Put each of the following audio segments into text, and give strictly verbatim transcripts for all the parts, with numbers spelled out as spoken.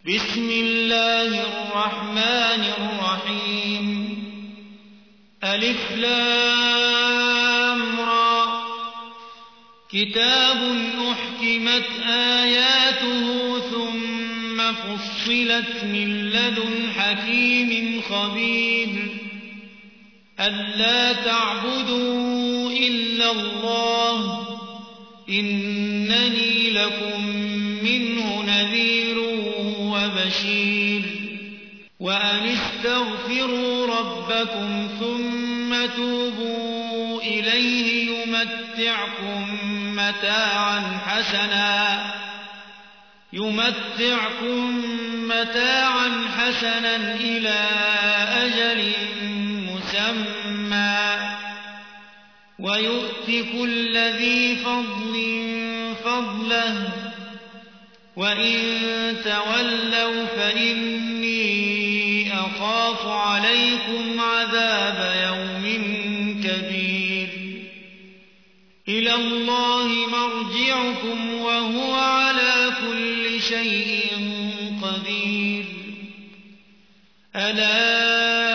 بسم الله الرحمن الرحيم ألف لام را كتاب أحكمت آياته ثم فصلت من لدن حكيم خبير ألا تعبدوا إلا الله إنني لكم منه نذير وبشير وأن استغفروا ربكم ثم توبوا إليه يمتعكم متاعا حسنا يمتعكم متاعا حسنا إلى أجل مسمى ويؤت كل ذي فضل فضله وإن تولوا فإني أخاف عليكم عذاب يوم كبير إلى الله مرجعكم وهو على كل شيء قدير ألا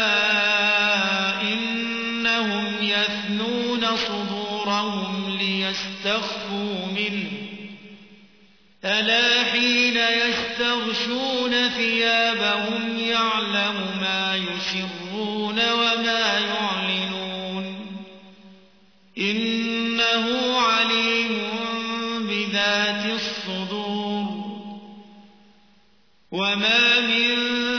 إنهم يثنون صدورهم ليستخفوا منه ألا حين يستغشون ثيابهم يعلم ما يسرون وما يعلنون إنه عليم بذات الصدور وما من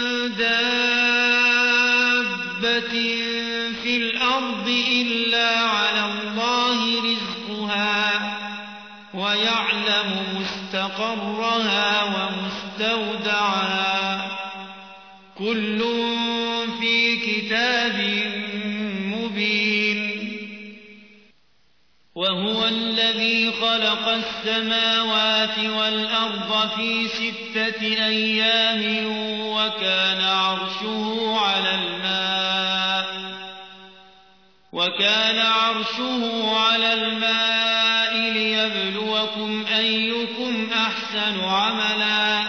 دابة في الأرض إلا على الله رزقها ويعلم مستقرها ومستودعها كل في كتاب مبين وهو الذي خلق السماوات والأرض في ستة أيام وكان عرشه على الماء وكان عرشه على الماء ليبلوكم أيكم أحسن عملا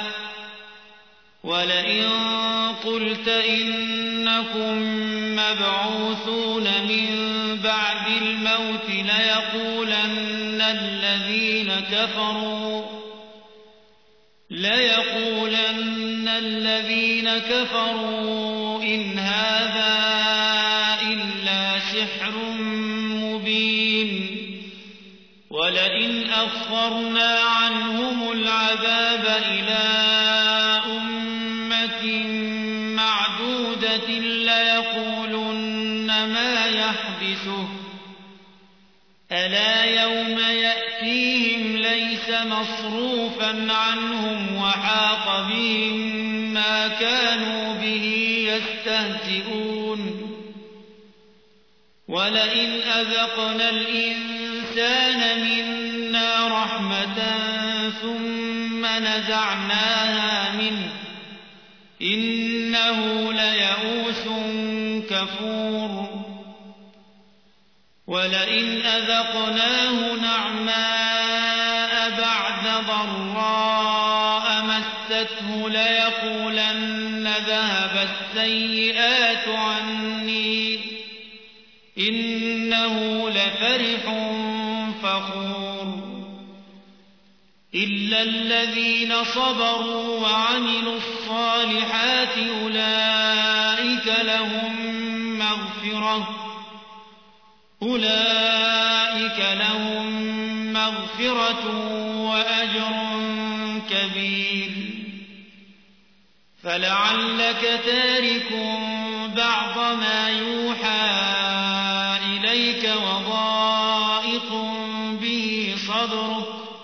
ولئن قلت إنكم مبعوثون من بعد الموت ليقولن الذين كفروا ليقولن الذين كفروا إن هذا إلا سحر مبين ولئن أخرنا عنهم العذاب إلى أمة معدودة ليقولن ما يحبسه ألا يوم يأتيهم ليس مصروفا عنهم وحاق بهم ما كانوا به يستهزئون ولئن أذقنا الإنسان منا رحمة ثم نزعناها منه إنه ليئوس كفور ولئن أذقناه نعماء بعد ضراء مسته ليقولن ذهب السيئات عني إنه لفرح فخور إلا الذين صبروا وعملوا الصالحات أولئك لهم مغفرة أولئك لهم مغفرة وأجر كبير فلعلك تارك بعض ما يوحى إليك وضائق به صدرك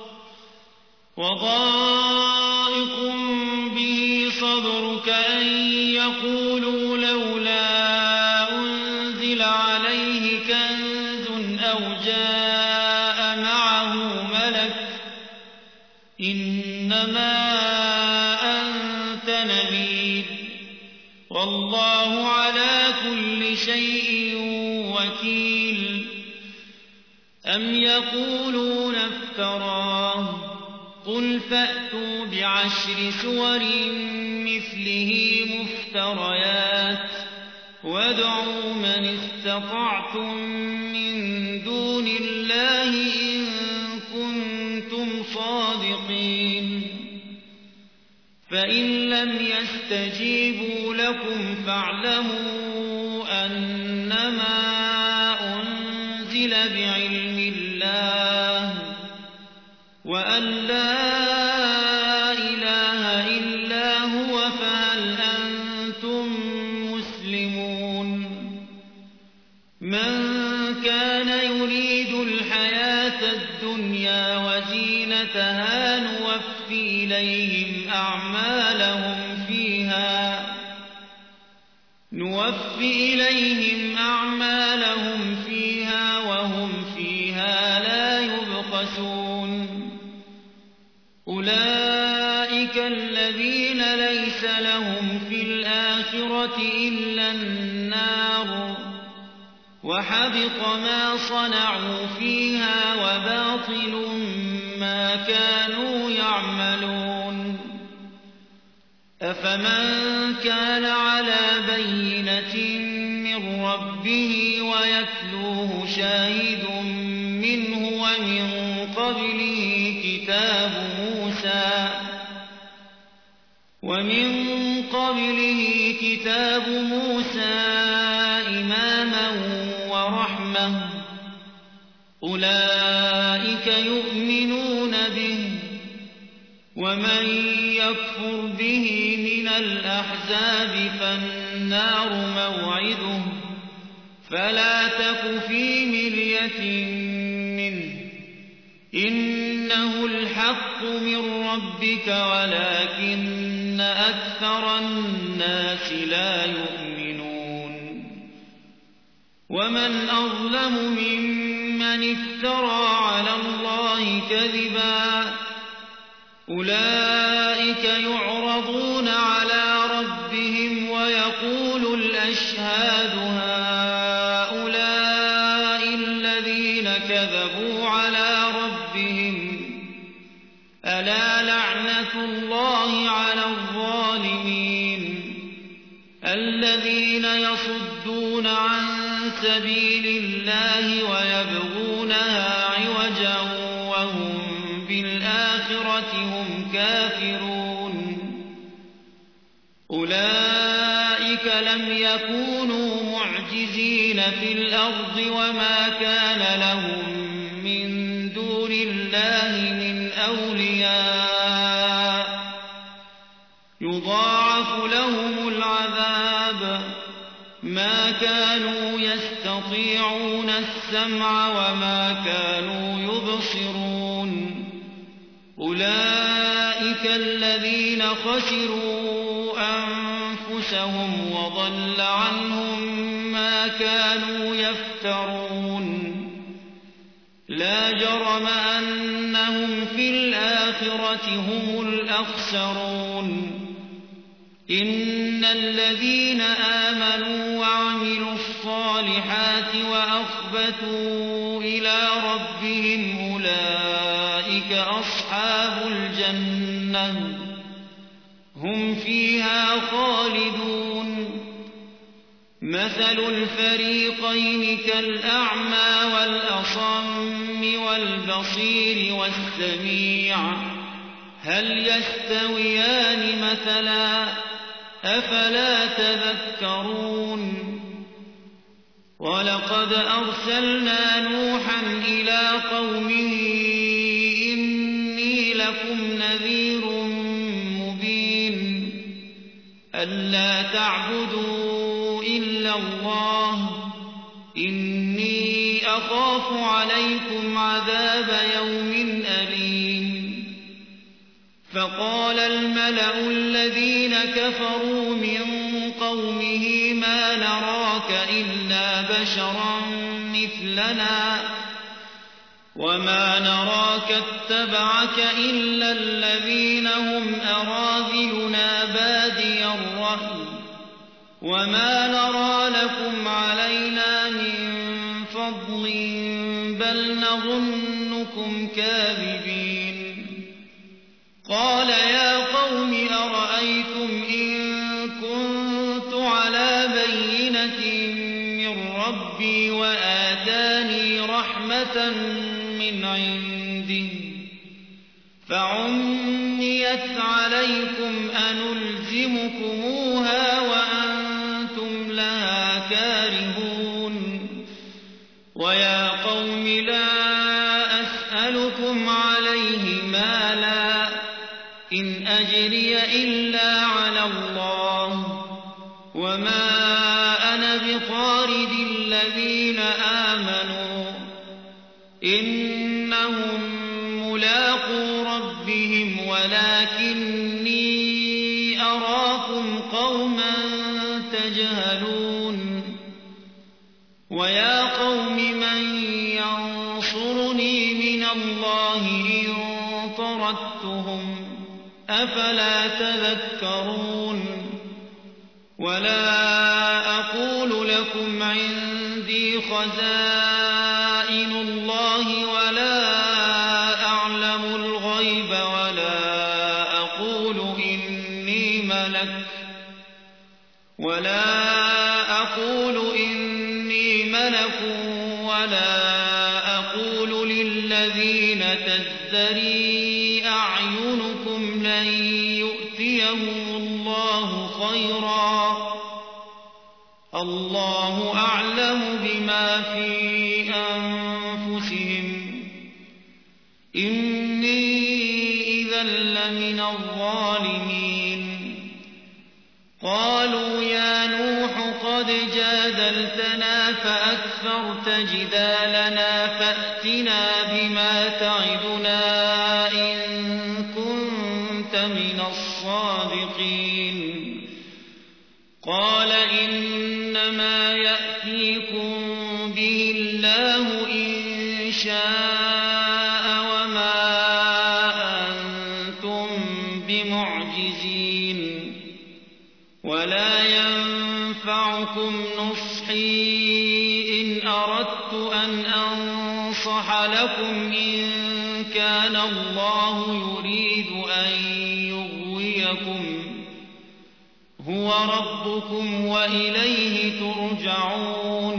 وضائق به صدرك أن يقولوا لولا أنزل عليه كنز أو جاء معه ملك إنما أنت نذير والله على كل شيء وكيل أم يقولون افتراه قل فأتوا بعشر سور مثله مفتريات وادعوا من استطعتم من دون الله إن كنتم صادقين فإن لم يستجيبوا لكم فاعلموا أنما أنزل بعلم الله وأن لا إله إلا هو فهل أنتم مسلمون من كان يريد الحياة الدنيا وزينتها نوفي إليهم أعمالهم فيها نوفي إليهم أعمالهم فيها وهم فيها لا يبخسون أولئك الذين ليس لهم في الآخرة إلا النار وحبط ما صنعوا فيها وباطل ما كانوا يعملون أفمن كان على بينة من ربه ويتلوه شاهد منه ومن قبله كتاب موسى ومن قبله كتاب موسى إماما ورحمة أولئك يؤمنون به ومن يكفر به من الأحزاب فالنار موعده فلا تك في مرية منه إنه الحق من ربك ولكن أكثر الناس لا يؤمنون ومن أظلم ممن افترى على الله كذبا أولئك يعرضون على ربهم ويقول الأشهاد هؤلاء الذين كذبوا على ربهم ألا لعنة الله على الظالمين الذين يصدون عن سبيل الله ويبغونها عوجا وهم بالآخرة هم كافرون أولئك لم يكونوا معجزين في الأرض وما كان لهم من دون الله من أولياء يضاعف لهم العذاب ما كانوا يستطيعون السمع وما كانوا يبصرون أولئك الذين خسروا أنفسهم وضل عنهم ما كانوا يفترون لا جرم أنهم في الآخرة هم الأخسرون إن الذين آمنوا وعملوا الصالحات وأخبتوا إلى ربهم أولئك أصحاب الجنة هم فيها خالدون مثل الفريقين كالأعمى والأصم والبصير والسميع هل يستويان مثلا أفلا تذكرون ولقد أرسلنا نوحا إلى قومه إني لكم نذير مبين ألا تعبدوا إلا الله إني أخاف عليكم عذاب يوم أليم فقال الملأ الذين كفروا من قومه ما نراك إلا بشرا مثلنا وما نراك اتبعك إلا الذين هم أراذلنا بادي الرأي وما نرى لكم علينا من فضل بل نظنكم كاذبين ربي وآتاني رحمة من عنده فعميت عليكم أنلزمكموها وأنتم لها كارهون ويا قوم لا أسألكم عليه مالا إن أجري إلا على الله وما أنا بطارد الذين آمنوا إنهم ملاقو ربهم ولكني أراكم قوما تجهلون ويا قوم من ينصرني من الله إن طردتهم أفلا تذكرون ولا أقول لكم عندي خزائن الله ولا أعلم الغيب ولا أقول إني ملك ولا أقول إني ملك ولا أقول للذين تزدري أعينكم لن يؤتيهم الله خيرا الله أعلم بما في أنفسهم إني إذا لمن الظالمين قالوا يا نوح قد جادلتنا فأكثرت جدالنا فأتنا بما تعدنا إن كنت من الصادقين قال إنما يأتيكم به الله إن شاء وما أنتم بمعجزين ولا ينفعكم نصحي إن أردت أن أنصح لكم إن كان الله يريد أن يغويكم هو ربكم وإليه ترجعون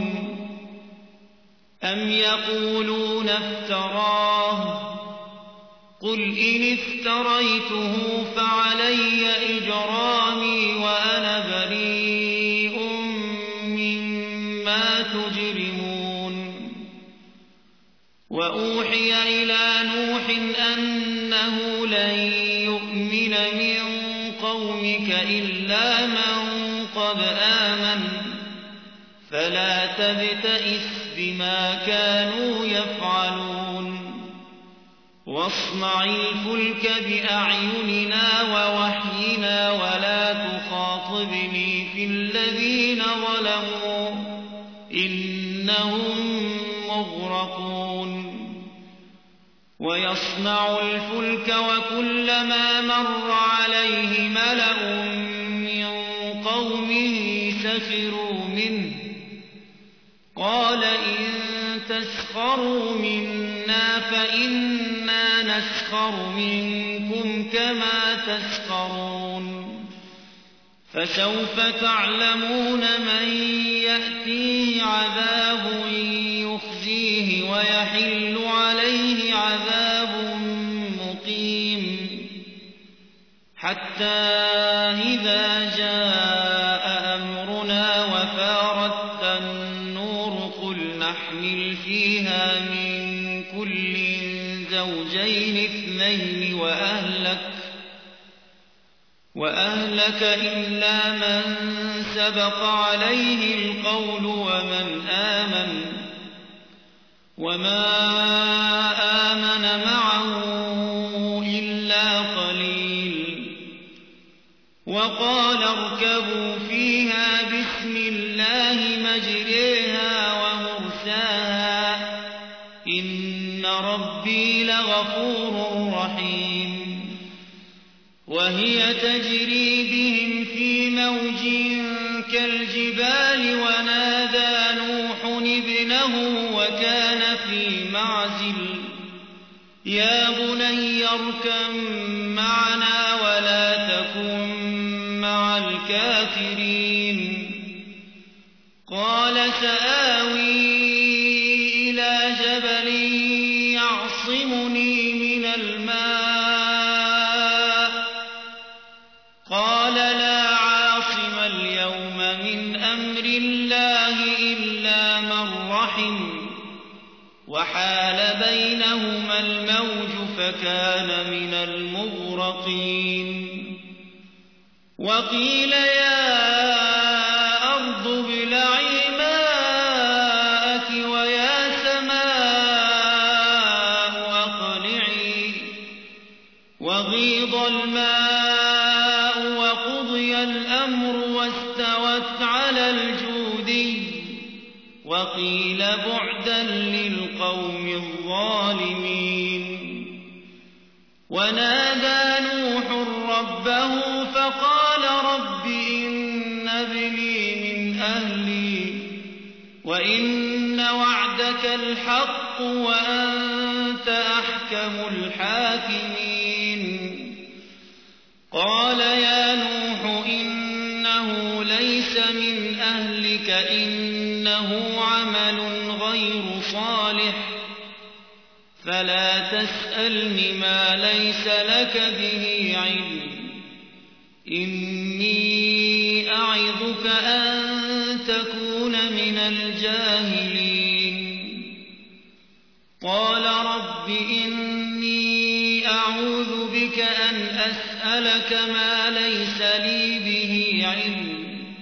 أم يقولون افتراه قل إن افتريته فعلي إجرامي وأنا بريء مما تجرمون وأوحي إلى نوح أنه لن يؤمن من قومك إلا من قد آمن فلا تبتئس بما كانوا يفعلون واصنع الفلك بأعيننا ووحينا ولا تخاطبني في الذين ظلموا إنهم مغرقون ويصنع الفلك وكلما مر عليه ملأ من قومه سخروا منه قال إن تسخروا منا فإنا نسخر منكم كما تسخرون فسوف تعلمون من يأتيه عذاب يخزيه ويحل عليه عذاب مقيم حتى إذا جاء أمرنا وفارت النور قل نحمل فيها من كل زوجين اثنين وأهلك وأهلك إلا من سبق عليه القول ومن آمن وما آمن معه إلا قليل وقال اركبوا فيها بسم الله مجريها ومرساها إن ربي لغفور رحيم وهي تجري بهم في موج كالجبال ونادى نوح ابنه وكان في معزل يا بني اركب معنا ولا تكن مع الكافرين قال سآوي قال لا عاصم اليوم من أمر الله إلا من رحم وحال بينهما الموج فكان من المغرقين وقيل يا أرض ابلعي ماءك ويا سماء أقلعي وغيض الماء وقضي الأمر واستوت على الجودي وقيل بعدا للقوم الظالمين ونادى نوح ربه فقال رب إن ابني من أهلي وإن وعدك الحق وأنت أحكم الحاكمين قال يا نوح إنه ليس من أهلك إنه عمل غير صالح فلا تسألني ما ليس لك به علم إني أعظك أن تكون من الجاهلين قال رب إني أعوذ بك أن أسألك ما ليس لي به علم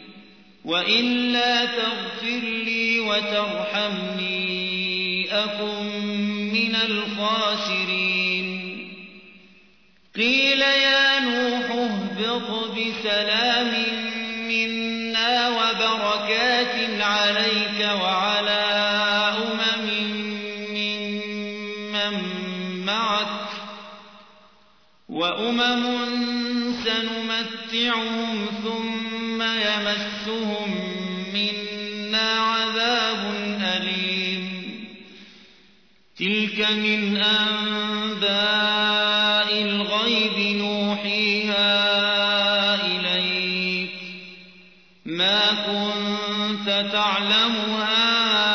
وإلا تغفر لي وترحمني أكن من الخاسرين قيل يا نوح اهبط بسلام منا وبركات عليك وعلى أمم ممن معك وأمم سنمتعهم ثم يمسهم منا عذاب أليم تلك من أنباء الغيب نوحيها إليك ما كنت تعلمها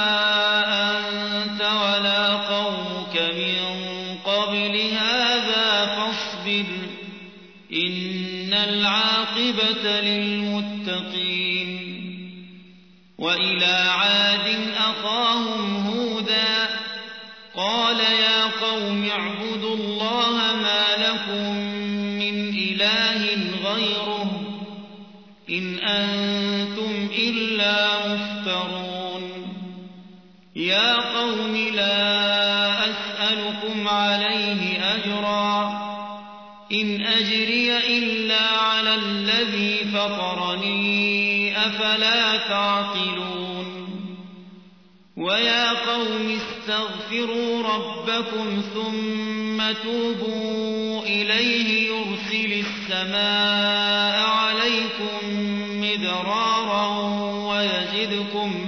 أنت ولا قومك من قبل هذا فاصبر إن العاقبة للمتقين وإلى عاد أخاهم هودا قال يا قوم اعبدوا الله ما لكم من إله غيره إن أنتم إلا مفترون يا قوم لا أسألكم عليه أجرا إن أجري إلا على الذي فطرني أفلا تعقلون ويا قوم استغفروا ربكم ثم توبوا إليه يرسل السماء عليكم مدرارا ويزدكم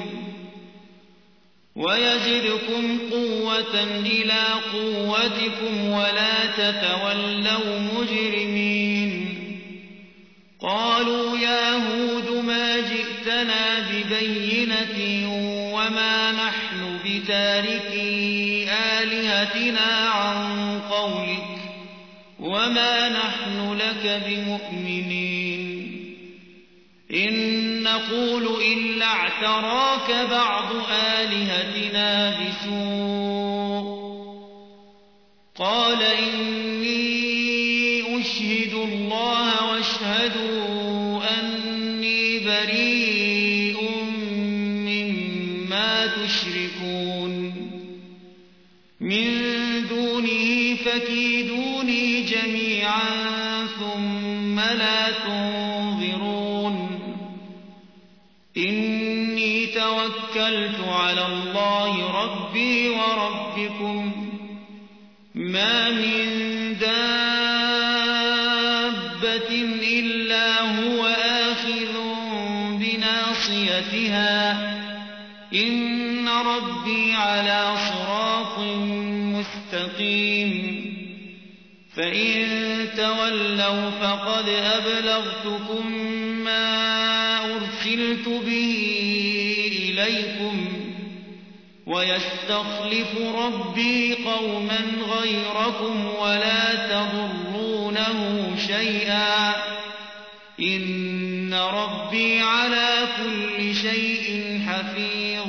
ويزدكم قوة إلى قوتكم ولا تتولوا مجرمين قالوا يا هود ما جئتنا ببينة وما نحن بتاركي آلهتنا عن قولك وما نحن لك بمؤمنين إن نقول إلا اعتراك بعض آلهتنا بسوء قال إني أشهد الله واشهدوا أني بريء مما تشركون من دونه فكيدوني جميعا ثم لا تنظرون إني توكلت على الله ربي وربكم ما من دابة إلا هو آخذ بناصيتها إن ربي على صراط مستقيم فإن تولوا فقد أبلغتكم ما أرسلت به إليكم ويستخلف ربي قوما غيركم ولا تضرونه شيئا إن ربي على كل شيء حفيظ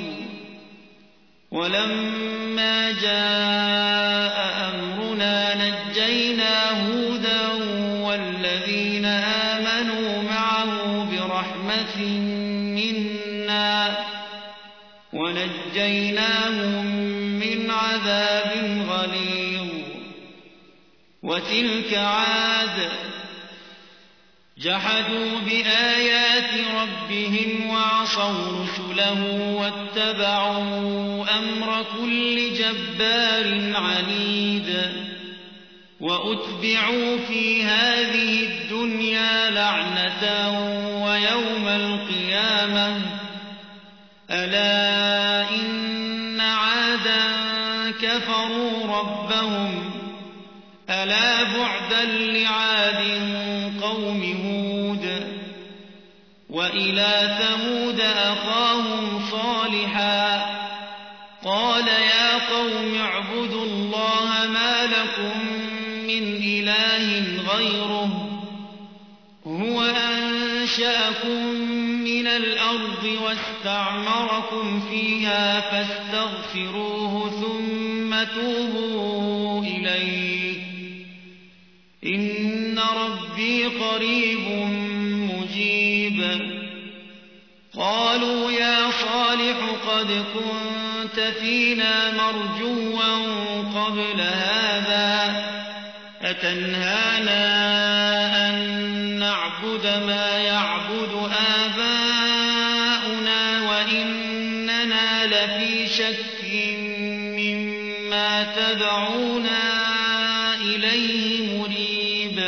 ولما جاء أمرنا نجينا هودا والذين آمنوا معه برحمة منا ونجيناهم من عذاب غليظ وتلك عاد جحدوا بآيات ربهم وعصوا رسله واتبعوا أمر كل جبار عنيد وأتبعوا في هذه الدنيا لعنة ويوم القيامة ألا إن عادا كفروا ربهم ألا بعدا لعاد قوم هود وإلى ثمود أخاهم صالحا قال يا قوم اعبدوا الله ما لكم من إله غيره هو أنشأكم من الأرض واستعمركم فيها فاستغفروه ثم توبوا إليه إن ربي قريب مجيب قالوا يا صالح قد كنت فينا مرجوا قبل هذا أتنهانا أن نعبد ما يعبد آباؤنا وإننا لفي شك مما تدعونا إليه مريب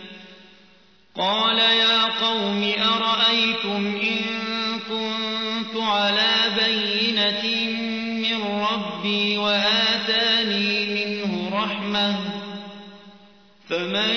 قال يا قوم أرأيتم إن كنت على بينة من ربي وآتاني منه رحمة فمن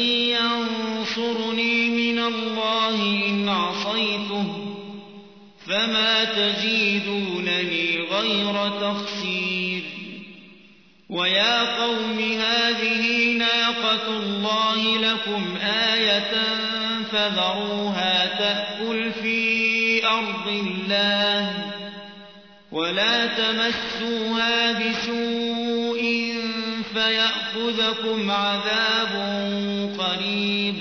ينصرني من الله إن عصيته فما تزيدونني غير تخسير ويا قوم هذه ناقة الله لكم آية فذروها تأكل في أرض الله ولا تمسوها بسوء فيأخذكم عذاب قريب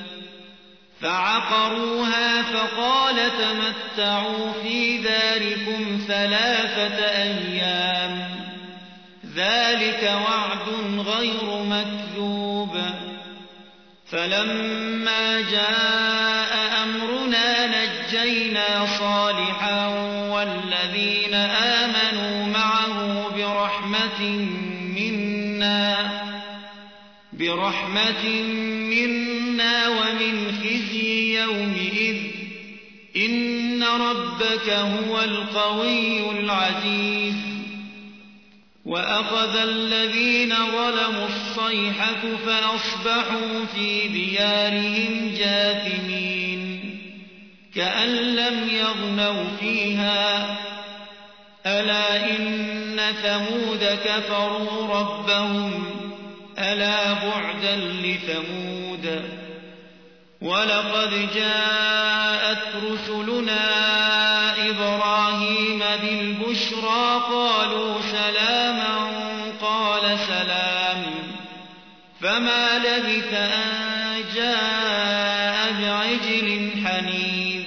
فعقروها فقال تمتعوا في داركم ثلاثة أيام ذلك وعد غير مكذوب فلما جاء أمرنا نجينا صالحا والذين آمنوا معه برحمة منا برحمة منا ومن خزي يومئذ إن ربك هو القوي العزيز وأخذ الذين ظلموا الصيحة فأصبحوا في ديارهم جاثمين كأن لم يغنوا فيها ألا إن ثمود كفروا ربهم ألا بعدا لثمود ولقد جاءت رسلنا إبراهيم بالبشرى قالوا سلاما قال سلام فما لبث أن جاء بعجل حنيذ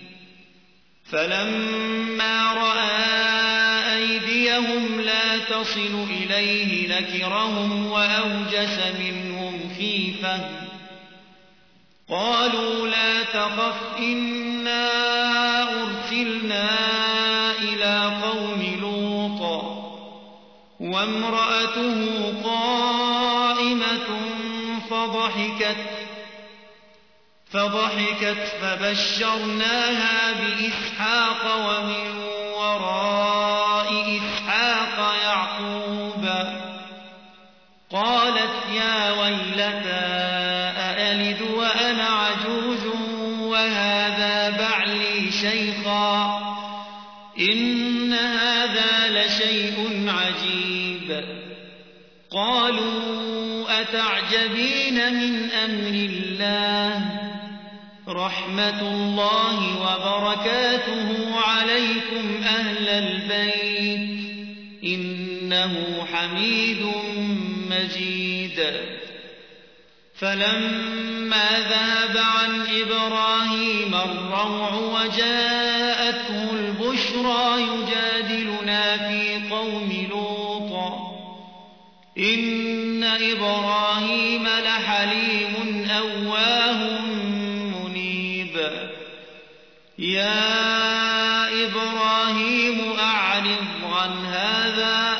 فلما رأى أيديهم لا تصل إليه نكرهم وأوجس منهم خيفة قالوا لا تخف إنا أرسلنا إلى قوم لوط وامرأته قائمة فضحكت فضحكت فبشرناها بإسحاق ومن وراء إسحاق يعقوب قالت يا ويلتى أألد وأنا عجوز وهذا بعلي شيخا إن هذا لشيء عجيب قالوا أتعجبين من أمر الله رحمة الله وبركاته عليكم أهل البيت إنه حميد مجيد فلما ذهب عن إبراهيم الروع وجاءته البشرى يجادلنا في قوم لوط إن إبراهيم لحليم أواه منيب يا إبراهيم أعرض عن هذا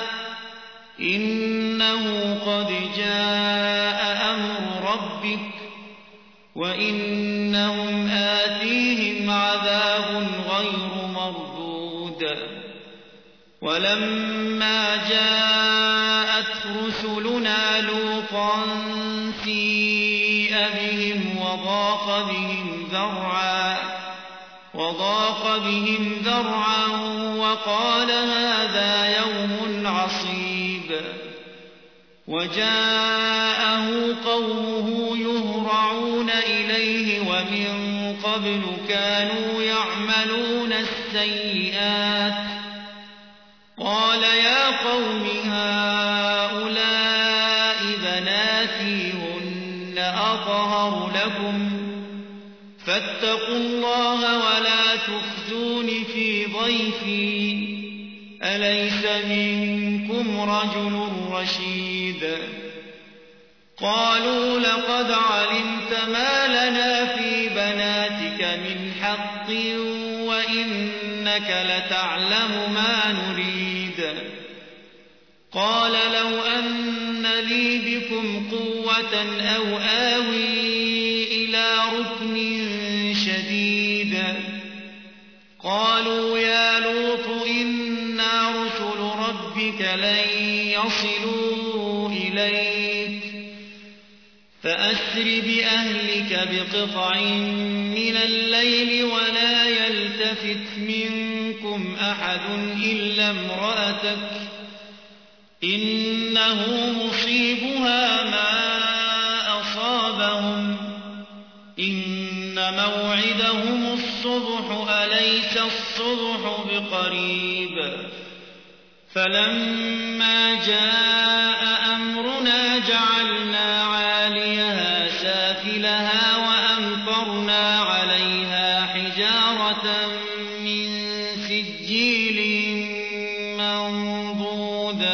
إنه قد جاء أمر ربك وإنهم آتيهم عذاب غير مردود ولما جاءت رسلنا لوطا سيء بهم وضاق بهم ذرعا وضاق بهم ذرعا وقال هذا يوم عصيب وجاءه قومه يهرعون إليه ومن قبل كانوا يعملون السيئات قال يا قوم هؤلاء بناتي هن أطهر لكم فاتقوا الله ولا تخزون في ضيفي أليس منكم رجل رشيد قالوا لقد علمت ما لنا في بناتك من حق وإنك لتعلم ما نريد قال لو أن لي بكم قوة أو آوي إلى ركن شديد قالوا يا لوط إنا رسل ربك لن يصلوا إليك فأسر بأهلك بقطع من الليل ولا يلتفت منكم أحد إلا امرأتك إنه مصيبها ما أصابهم إن موعدهم الصبح أليس الصبح بقريب فلما جاء أمرنا جعلنا عاليها سافلها وأمطرنا عليها حجارة من سجيل منضود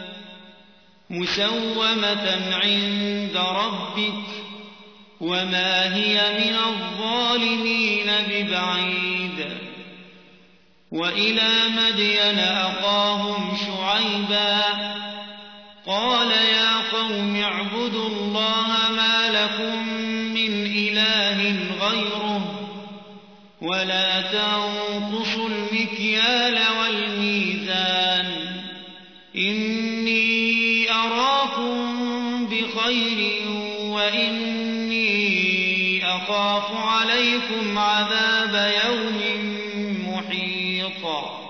مسومة عند ربك وما هي من الظالمين ببعيد وإلى مدين أخاهم شعيبا قال يا قوم اعبدوا الله ما لكم من إله غيره ولا تنقصوا المكيال والميزان إني أراكم بخير وإني أخاف عليكم عذاب يوم محيط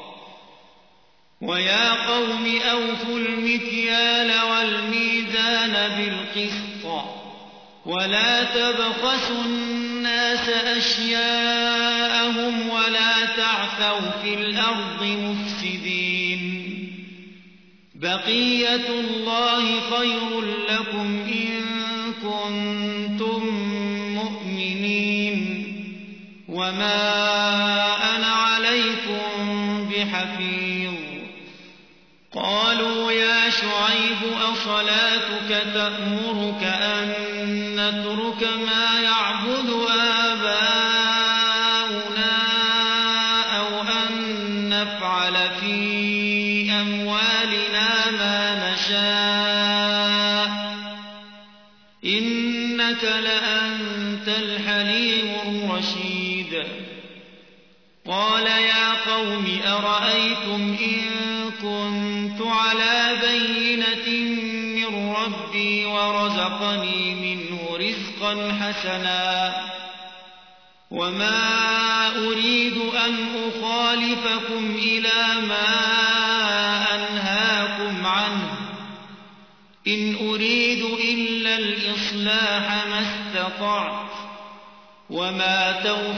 ويا قوم أوفوا المكيال والميزان بالقسط ولا تبخسوا الناس أشياءهم ولا تعثوا في الأرض مفسدين بقية الله خير لكم إن كنتم مؤمنين وما أنا عليكم بحفيظ قالوا يا شعيب أصلاتك تأمرك أن نترك ما يعبد آباؤنا أو أن نفعل في أموالنا ما نشاء إنك لأنت الحليم الرشيد قال يا قوم أرأيتم إن كنت على بينة من ربي ورزقني منه رزقا حسنا وما أريد أن أخالفكم إلى ما أنهاكم عنه إن أريد إلا الإصلاح ما استطعت وما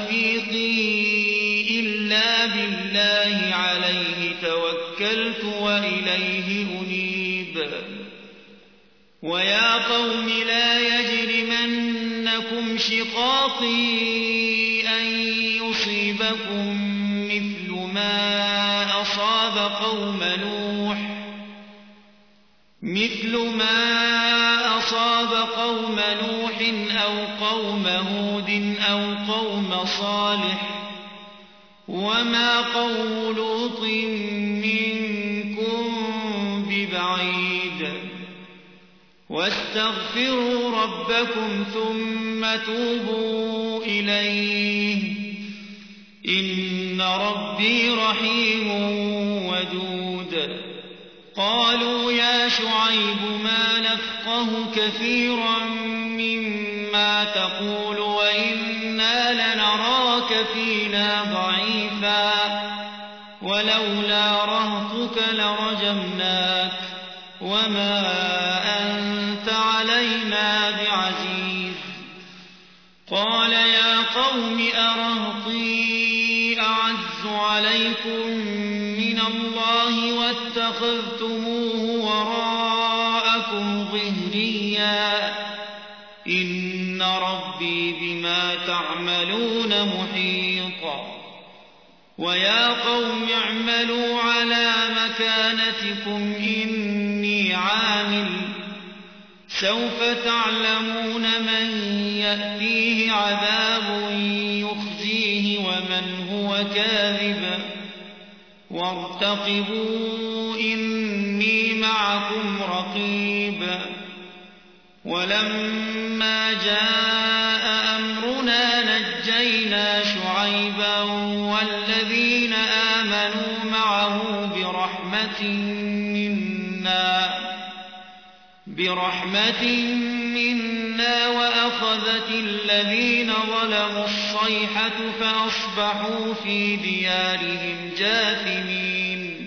توفيقي إلا بالله عليه توكلت وإليه أنيب ويا قوم لا يجرمنكم شقاقي أن يصيبكم مثل ما أصاب قوم نوح مثل ما أصاب قوم نوح أو قوم هود أو قوم صالح وما قوم لوط منكم ببعيد واستغفروا ربكم ثم توبوا إليه إن ربي رحيم ودود قالوا يا شعيب ما نفقه كثيرا مما تقول وإنا لنراك فينا ضعيفا ولولا رهطك لرجمناك وما أنت علينا بعزيز قال يا قوم أرهطي أعز عليكم من الله واتخذتموه وراءكم ظهريا إن ربي بما تعملون محيط ويا قوم اعملوا على مكانتكم إني عامل سوف تعلمون من يأتيه عذاب يخزيه ومن هو كاذب وارتقبوا إني معكم رقيب ولما جاء أمرنا نجينا شعيبا والذين آمنوا معه برحمة منا برحمة منا وأخذت الذين ظلموا الصيحة فأصبحوا في ديارهم جاثمين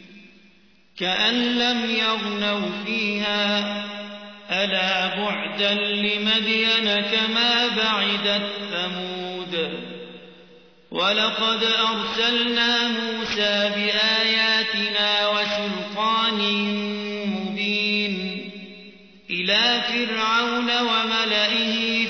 كأن لم يغنوا فيها ألا بعدا لمدين كما بعدت ثمود ولقد أرسلنا موسى بآياتنا وسلطان مبين إلى فرعون وملئه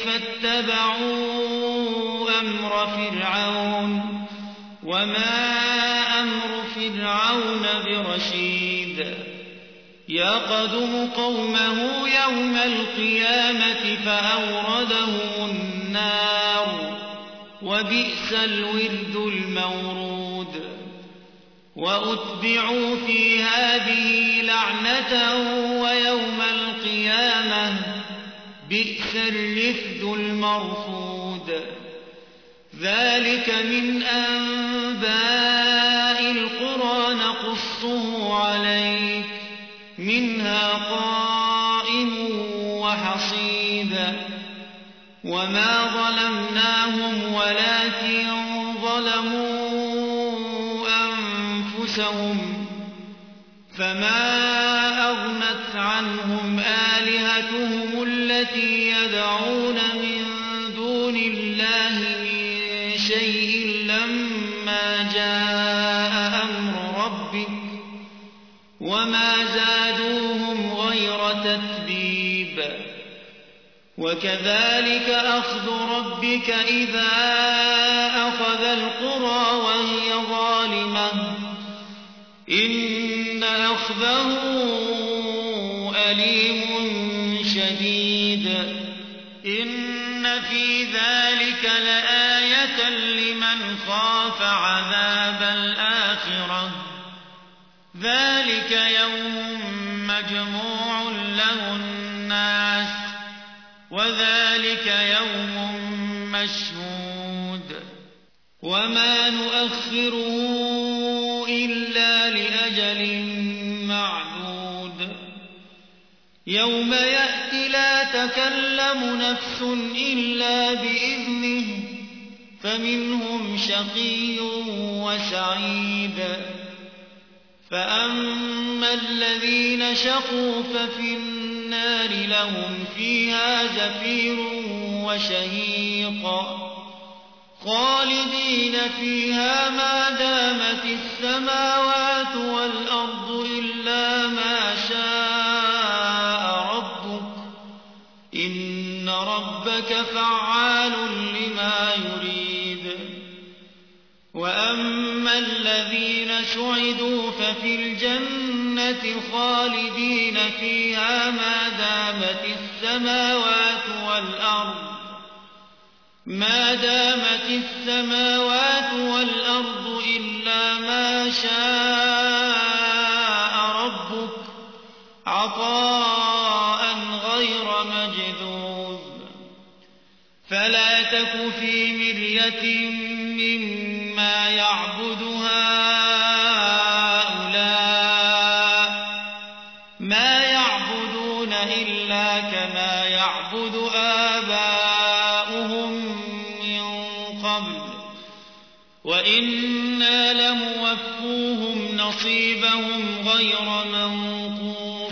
فاتبعوا أمر فرعون وما أمر فرعون برشيد يقدم قومه يوم القيامة فأوردهم النار وبئس الورد المورود وأتبعوا في هذه لعنة ويوم القيامة بئس الرفد المرفود ذلك من أنباء القرى نقصه عليك منها قائم وحصيد وما ظلمناهم ولكن ظلموا أنفسهم فما أغنت عنهم آلهتهم التي يدعون من دون الله من شيء لما جاء أمر ربك وما زادوهم غير تتبيب وكذلك أخذ ربك إذا أخذ القرى وهي ظالمة إن أخذه أليم شديد إن في ذلك لآية لمن خاف عذاب الآخرة ذلك يوم مجموع له الناس وذلك يوم مشهود وما نؤخره إلا لأجل معدود يوم يأتي لا تكلم نفس إلا بإذنه فمنهم شقي وسعيد فأما الذين شقوا ففي النار لهم فيها زفير وشهيق خالدين فيها ما دامت السماوات والأرض إلا ما شاء ربك إن ربك فعال لما يريد وأما الذين سعدوا ففي الجنة خالدين فيها ما دامت السماوات والأرض ما دامت السماوات والأرض إلا ما شاء ربك عطاء غير مجذوذ فلا تك في مرية مما يعبد هؤلاء ما يعبدون إلا كما يعبد آباؤهم وإنا لموفوهم نصيبهم غير منقوص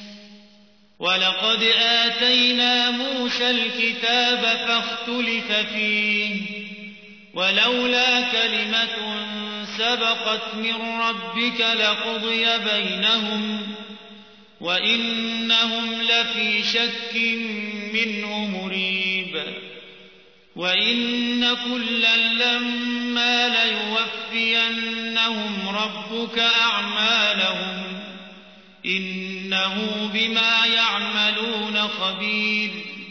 ولقد آتينا موسى الكتاب فاختلف فيه ولولا كلمة سبقت من ربك لقضي بينهم وإنهم لفي شك منه مريب وإن كلا لما ليوفينهم ربك أعمالهم إنه بما يعملون خبير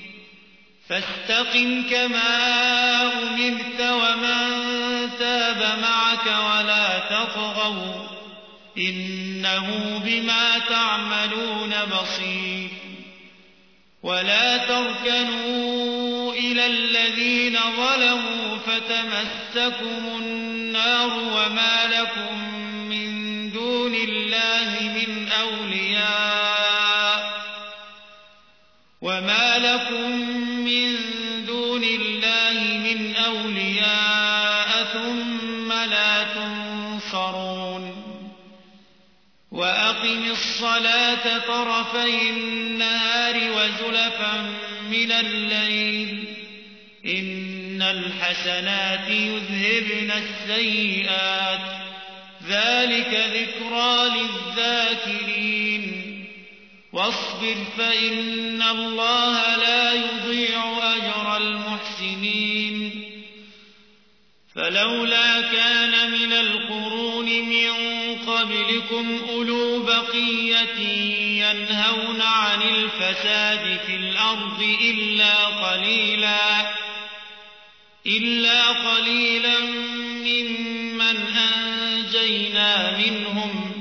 فاستقم كما أمرت ومن تاب معك ولا تطغوا إنه بما تعملون بصير ولا تركنوا إلى الذين ظلموا فتمسكم النار وما لكم من دون الله من أولياء وما لكم من دون الله من أولياء ثم لا تنصرون وأقم الصلاة طرفي النهار وزلفا من الليل إن الحسنات يذهبن السيئات ذلك ذكرى للذاكرين واصبر فإن الله لا يضيع أجر المحسنين فلولا كان من القرون من قبلكم أولو بقية ينهون عن الفساد في الأرض إلا قليلا إلا قليلا ممن أنجينا منهم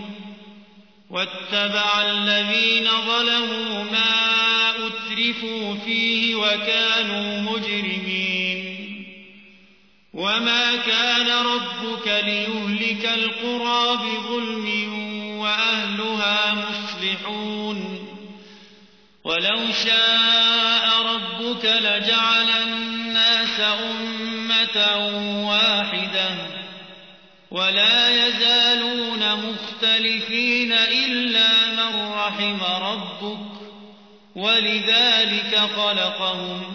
واتبع الذين ظلموا ما أترفوا فيه وكانوا مجرمين وما كان ربك ليهلك القرى بظلم وأهلها مصلحون ولو شاء ربك لجعل الناس أمة واحدة ولا يزالون مختلفين إلا من رحم ربك ولذلك خلقهم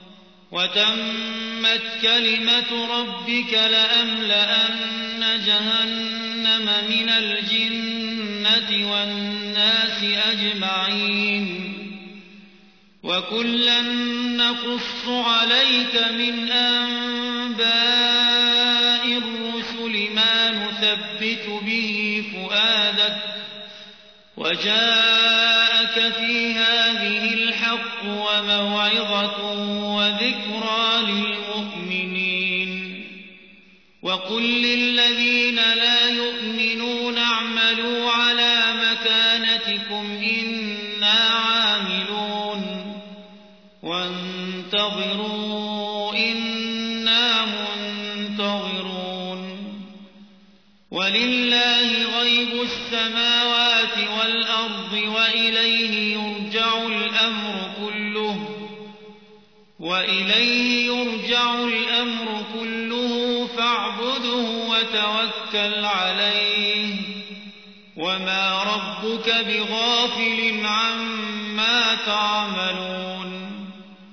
وتمت كلمة ربك لأملأن جهنم من الجنة والناس أجمعين وكلا نقص عليك من أنباء الرسل ما نثبت به فؤادك وجاءك في هذه الحق وموعظة وذكرى للمؤمنين وقل للذين لا يؤمنون اعملوا على مكانتكم إنا عاملون وانتظروا إنا منتظرون ولله غيب السماوات والأرض وإليه يرجع الأمر كله وإليه يرجع الأمر كله فاعبده وتوكل عليه وما ربك بغافل عما تعملون